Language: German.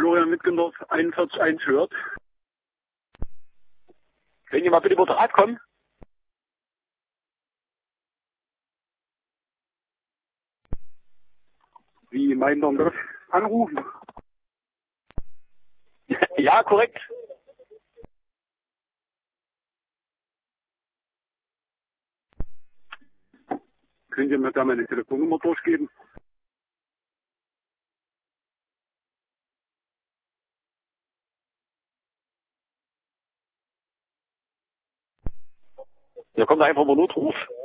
Florian Wittgendorf 41.1 hört. Können Sie mal bitte über Draht kommen? Wie meint ihr das? Anrufen? Ja, korrekt. Könnt ihr mir da meine Telefonnummer durchgeben? Da kommt einfach mal Notruf.